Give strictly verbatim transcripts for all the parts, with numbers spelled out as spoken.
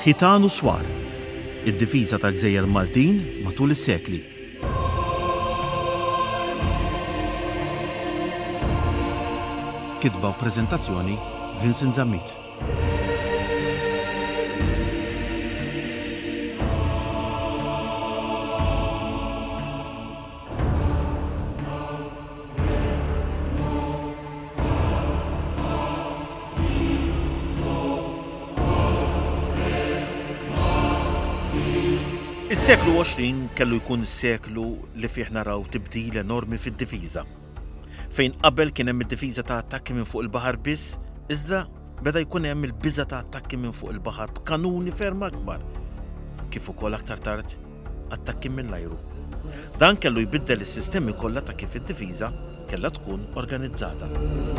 Ħitan u swar, id-difiża tal-Gżejjer Maltin matul is-sekli. Kitba u preżentazzjoni Vincent Zammit. Is-seklu għoxrin kellu jkun is-seklu li fih naraw tibdil enormi fid-difiża. Fejn qabel kien hemm id-difiża ta' attakki minn fuq il-baħar biss, iżda beda jkun hemm il-biża ta' attakki minn fuq il-baħar b'kanuni ferm akbar. Kif ukoll aktar tard attakki mill-ajru. Dan kellu jbiddel is-sistemi kollha ta' kif id-difiża kellha tkun organizzata.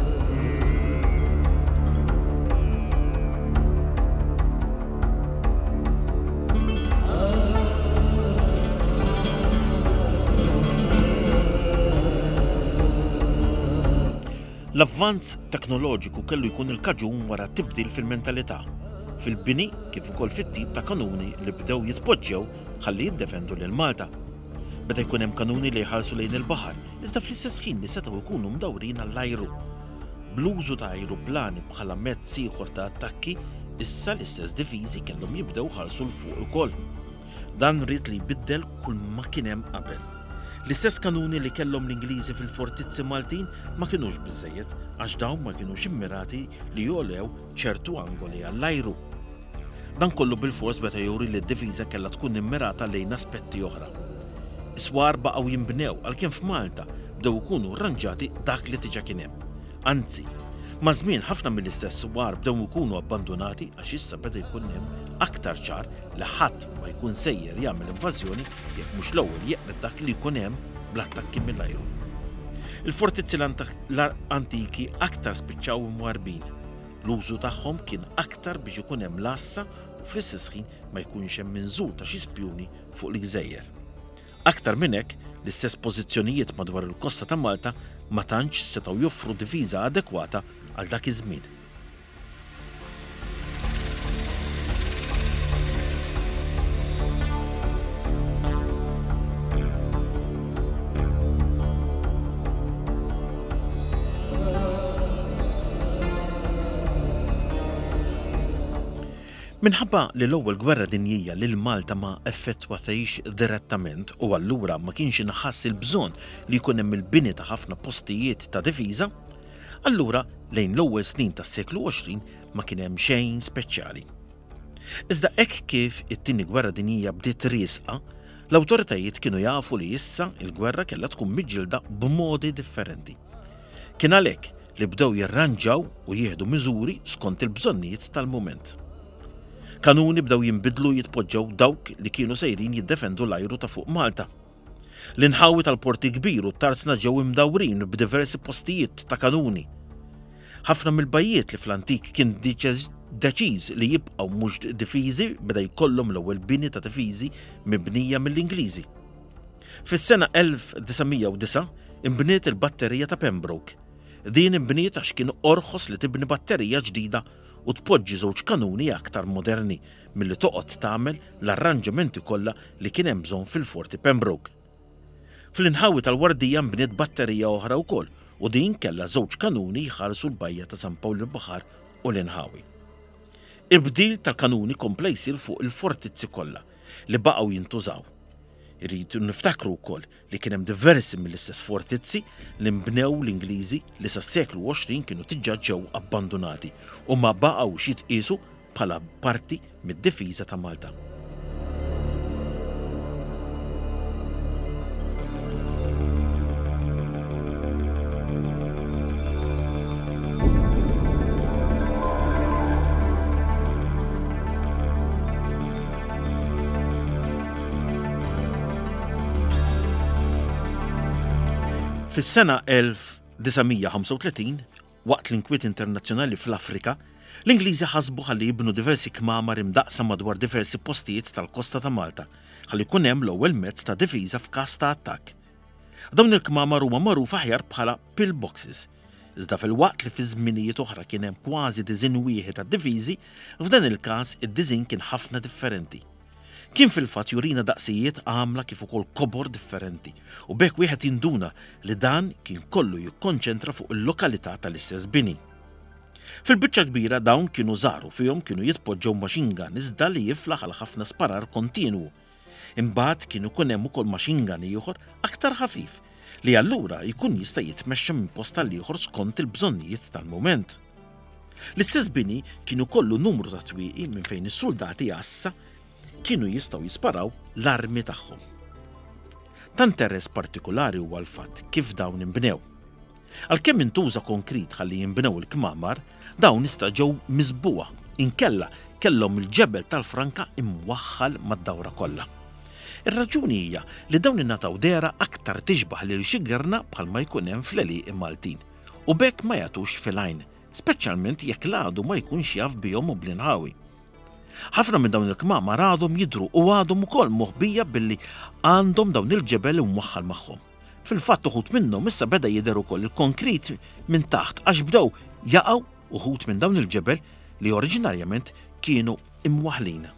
L-avvanz teknoloġiku kellu jkun il-kaġun wara tibdil fil-mentalità, fil-bini kif ukoll fit-tip ta' kanuni li bdew jitpoġġew ħalli jiddefendu lil Malta. Beda jkun hemm kanuni li jħarsu lejn il-baħar, iżda fl-istess ħin li setgħu jkunu mdawrin għall-ajru. Bl-użu ta' ajruplani bħala mezz ieħor ta' attakki, issa l-istess difiżi kellhom jibdew ħarsu l fuq ukoll. Dan rrid li jbiddel kull ma kien hemm qabel. L-istess kanuni li kellhom l-Ingliżi fil-fortizzi Maltin ma kinux biżżejjed għax dawn ma kinux immirati li jolew ċertu angoli għall-ajru. Dan kollu bil-fors beta juri li d-difiża kellha tkun immirata lejn aspetti oħra. Iswar baqgħu jinbnew għalkemm f'Malta bdew ikunu rranġati dak li diġà kien hemm. Anzi, ma' żmien ħafna mill-istess swar bdew ikunu abbandonati għax issa beda jkun hemm aktar ċar li ħadd ma jkun sejjer jagħmel invażjoni jekk mhux l-ewwel jeqret dak li jkun hemm bl-attakki mill-ajru. Il-fortizzi l-antiki aktar spiċċaw imwarbin. L-użu tagħhom kien aktar biex ikun hemm lassa u fl-istess ħin ma jkunx hemm minżur ta' xi spjuni fuq l-Gżejjer. Aktar minn hekk, l-istess pożizzjonijiet madwar il-kosta ta' Malta ma tantx setgħu joffru difiża adekwata għal dak iż-żmien. Minħabba li l-ewwel gwerra dinjija lil Malta ma effettwatejx direttament u allura ma kienx inħass il-bżonn li jkun hemm il-bini ta' ħafna postijiet ta' difiża, allura lejn l-ewwel snin tas-seklu għoxrin ma kien hemm xejn speċjali. Iżda hekk kif it-tieni gwerra dinjija bdiet riesqa, l-awtoritajiet kienu jafu li issa il-gwerra kellha tkun miġġielda b'modi differenti. Kien għalhekk li bdew jirranġaw u jieħdu miżuri skont il-bżonnijiet tal-mument. Kanuni bdew jinbidlu jitpoġġew dawk li kienu sejrin jiddefendu l-ajru ta' fuq Malta. L-inħawi tal-Porti Kbir u t-Tarzna ġew imdawrin b'diversi postijiet ta' kanuni. Ħafna mill-bajjiet li fl-antik kien deċiż li jibqgħu mhux difiżi beda jkollhom l-ewwel bini ta' difiżi mibnija mill-Ingliżi. Fis-sena elf desigħmija u disa' inbniet il-batterija ta' Pembroke. Din inbniet għax kien orħos li tibni batterija ġdida u tpoġġi żewġ kanuni aktar moderni milli toqgħod tagħmel l-arranġamenti kollha li kien hemm bżonn fil-forti Pembroke. Fl-inħawi tal-Wardija nbniet batterija oħra wkoll u din kellha żewġ kanuni jħarsu l-bajja ta' San Pawl il-Baħar u l-inħawi. Il-bdil tal-kanuni kompla jsir fuq il-fortizzi kollha li baqgħu jintużaw. Irridu niftakru wkoll li kien hemm diversi mill-istess fortizzi li nbnew l-Ingliżi li sas-seklu għoxrin kienu diġà ġew abbandonati u ma baqgħux jitqiesu bħala parti mid-difiża ta' Malta. Fis-sena elf desigħmija ħamsa u tletin, waqt l-inkwiet internazzjonali fl-Afrika, l-Ingliżi ħasbu ħalli jibnu diversi kmamar imdaqsa madwar diversi postijiet tal-kosta ta' Malta, ħalli jkun hemm l-ewwel mezz ta' difiża f'każ ta' attakk. Dawn il-kmamar huma magħrufa aħjar bħala pillboxes. Iżda fil-waqt li fi żminijiet oħra kien hemm kważi diżin wieħed tad-diviżi, f'dan il-każ id-diżin kien ħafna differenti. Kien fil-fatt jurina daqsijiet għamla kif ukoll kobor differenti u bekk wieħed jinduna li dan kien kollu jikkonċentra fuq il-lokalità tal-istess bini. Fil-biċċa kbira dawn kienu żaru fihom kienu jitpoġġew machine gun iżda li jiflaħ għal ħafna sparar kontinwu. Imbagħad kienu kun hemm ukoll machine gun ieħor aktar ħafif li allura jkun jista' jitmexxa minn post tal ieħor skont il-bżonnijiet tal-mument. L-istess bini kienu kollu numru ta' twieqi minn fejn is-soldati assa kienu jistgħu jisparaw l-armi tagħhom. Ta' interess partikolari huwa l-fatt kif dawn inbnew. Għalkemm intuża konkrit ħalli jinbnew il-kmamar, dawn ista' ġew miżbuwa inkella kellhom il-ġebel tal-Franka imwaħħal mad-dawra kollha. Ir-raġuni hija li dawn ingħataw dehra aktar tixbaħ lil xi girna bħalma jkun hemm fl-għelieq Maltin u bekk ma jagħtux fil-għajn, speċjalment jekk l-għadu ma jkunx jaf bihom u bl-inħawi. Ħafna minn dawn il-kmamar għadhom jidhru u għadhom ukoll moħbija billi għandhom dawn il-ġebel imwaħħal magħhom. Fil-fatt uħud minnhom issa beda jidher ukoll il-konkrit minn taħt għax bdew jaqgħu uħud minn dawn il-ġebel li oriġinarjament kienu imwaħħlin.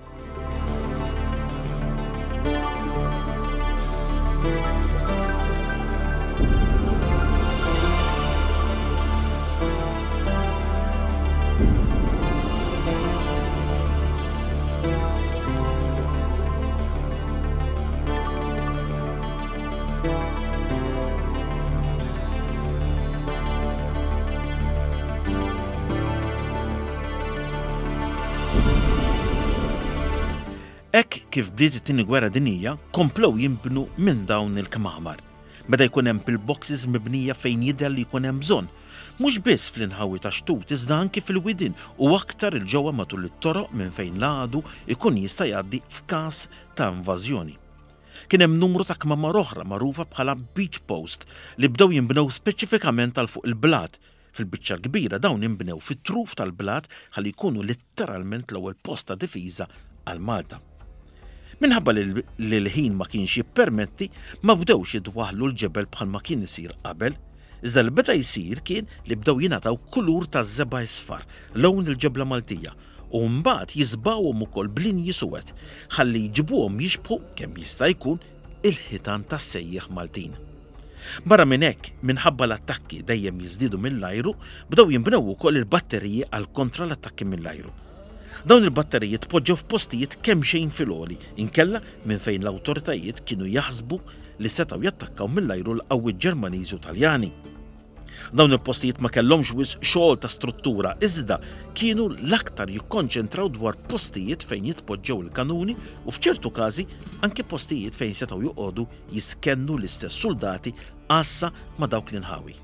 Hekk kif bdiet it-tieni gwerra dinjija komplew jinbnu minn dawn il-kmamar. Meta jkun hemm pillboxes mibnija fejn jidher li jkun hemm bżonn, mhux biss fl-inħawi ta' xtut iżda anke fil-widien u aktar il-ġewwa matul it-toroq minn fejn l-għadu ikun jista' jgħaddi f'każ ta' invażjoni. Kien hemm numru ta' kmamar oħra magħrufa bħala beach post li bdew jinbnew speċifikament għal fuq il-blat. Fil-biċċa l-kbira dawn inbnew fit-truf tal-blat ħalli jkunu letteralment l-ewwel post ta' difiża għal Malta. Minħabba li l-ħin ma kienx jippermetti ma bdewx jidwaħlu l-ġebel bħal ma kien isir qabel, iżda li beda jsir kien li bdew jingħataw kulur ta' żeba isfar lewn il-ġebla Maltija u mbagħad jisbawhom ukoll b'linji suwed ħalli jġibuhom jixbħu kemm jista' jkun il-ħitan tas-sejjeħ Maltin. Barra minn hekk, minħabba l-attakki dejjem jiżdiedu mill-ajru, bdew jinbnew ukoll il-batteriji għal kontra l-attakki mill-ajru. Dawn il-batteriji tpoġġew f'postijiet kemm xejn fil-għoli, inkella minn fejn l-awtoritajiet kienu jaħsbu li setgħu jattakkaw mill-ajru l-qawwiet Ġermaniżi u Taljani. Dawn il-postijiet ma kellhomx wisq xogħol ta' struttura, iżda kienu l-aktar jikkonċentraw dwar postijiet fejn jitpoġġew il-kanuni u f'ċertu każi anke postijiet fejn setgħu joqogħdu jiskennu l-istess soldati għassa ma' dawk l-inħawi.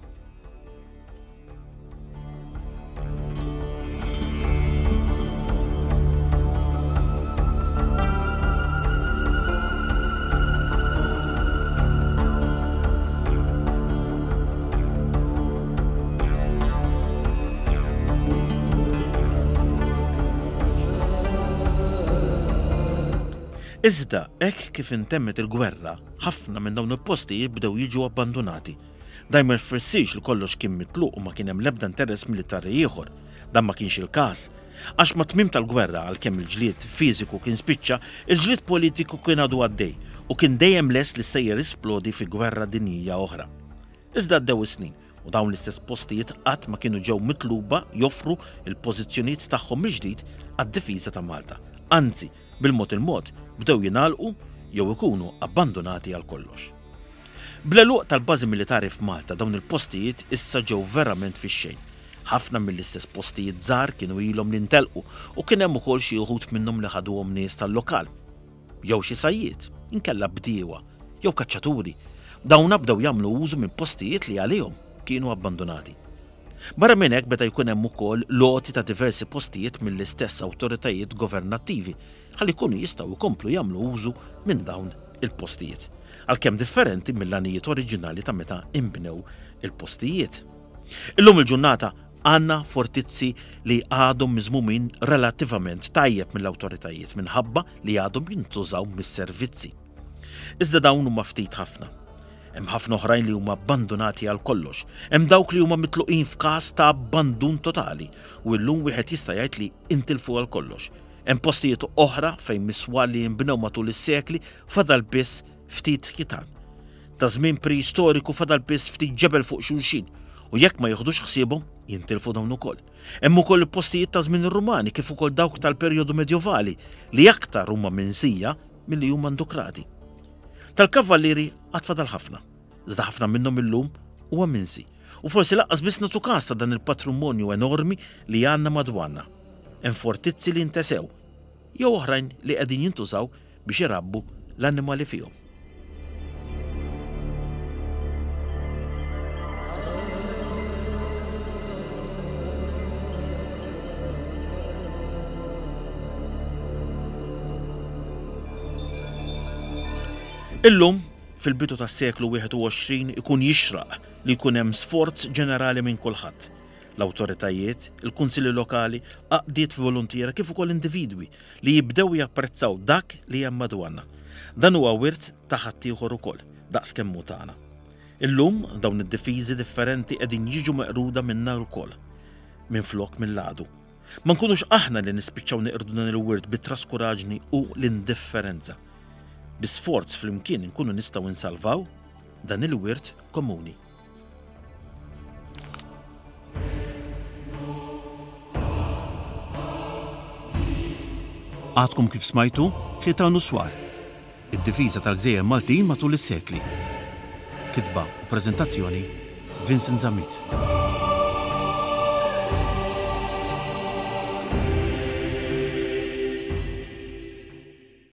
Iżda hekk kif intemmet il-gwerra, ħafna minn dawn il-postijiet bdew jiġu abbandonati. Dan ma jfissirx li kollox kien mitluq u ma kien hemm l-ebda interess militari ieħor. Dan ma kienx il-każ. Għax ma tmiem tal-gwerra għalkemm il-ġlied fiżiku kien spiċċa, il-ġlied politiku kien għadu għaddej u kien dejjem lest li sejjer isplodi fi gwerra dinjija oħra. Iżda għaddew is-snin u dawn l-istess postijiet qatt ma kienu ġew mitluba joffru il-pożizzjonijiet tagħhom mill-ġdid għad-difiża ta' Malta. Anzi, bil-mod il-mod bdew jingħalqu jew ikunu abbandonati għal kollox. Bl-għeluq tal-bażi militari f'Malta dawn il-postijiet issa ġew verament fix-xejn. Ħafna mill-istess postijiet żgħar kienu ilhom li ntelqu u kien hemm ukoll xi wħud minnhom li ħaduhom nies tal-lokal. Jew xi sajjied, inkella bdiewa, jew kaċċaturi. Dawn bdew jagħmlu użu minn postijiet li għalihom kienu abbandonati. Barra minn hekk beda jkun hemm ukoll loti ta' diversi postijiet mill-istess awtoritajiet governattivi ħalli jkunu jistgħu jkomplu jagħmlu użu minn dawn il-postijiet, għalkemm differenti mill-għanijiet oriġinali ta' meta inbnew il-postijiet. Illum il-ġurnata għandna fortizzi li għadhom miżmumin relattivament tajjeb mill-awtoritajiet minħabba li għadhom jintużaw mis-servizzi. Iżda dawn huma ftit ħafna. Hemm ħafna oħrajn li huma abbandonati għal kollox. Hemm dawk li huma mitluqin f'każ ta' abbandun totali u llum wieħed jista' jgħid li intilfu għal kollox. Hemm postijiet oħra fejn miswal li jinbnew matul is-sekli fadal biss ftit ħitan. Ta' żmien preistoriku fadal biss ftit ġebel fuq xulxin u jekk ma jieħdux ħsiebhom jintilfu dawn ukoll. Hemm ukoll postijiet ta' żmien ir-Rumani kif ukoll dawk tal-perjodu medjevali li aktar huma minsija milli huma ndukrati. Tal-kavallieri għad fadal ħafna, iżda ħafna minnhom illum huwa minsi. U forsi laqqas biss nagħtu każ ta' dan il-patrimonju enormi li għandna madwarna. Hemm fortizzi li ntesew, jew oħrajn li qegħdin jintużaw biex irabbu l-annimali fihom. Illum, fil-bidu tas-seklu wieħed u għoxrin ikun jixraq li jkun hemm sforz ġenerali minn kulħadd. L-awtoritajiet, il-kunsilli lokali, aqdiet volontiera kif ukoll individwi li jibdew japprezzaw dak li hemm madwarna. Dan huwa wirt ta' ħaddieħor ukoll, daqskemm hu tagħna. Illum dawn id-difiżi differenti qegħdin jiġu meqruda minna wkoll, minflok mill-għadu. Ma nkunux aħna li nispiċċaw neqrdu dan il-wirt bit-traskuraġni u l-indifferenza. Bi-sforz flimkien inkunu nistgħu nsalvaw dan il-wirt komuni. Għadkom kif smajtu Ħitan u Swar, id-difiża tal-Gżejjer Maltin matul is-sekli. Kitba u preżentazzjoni Vincent Zamit.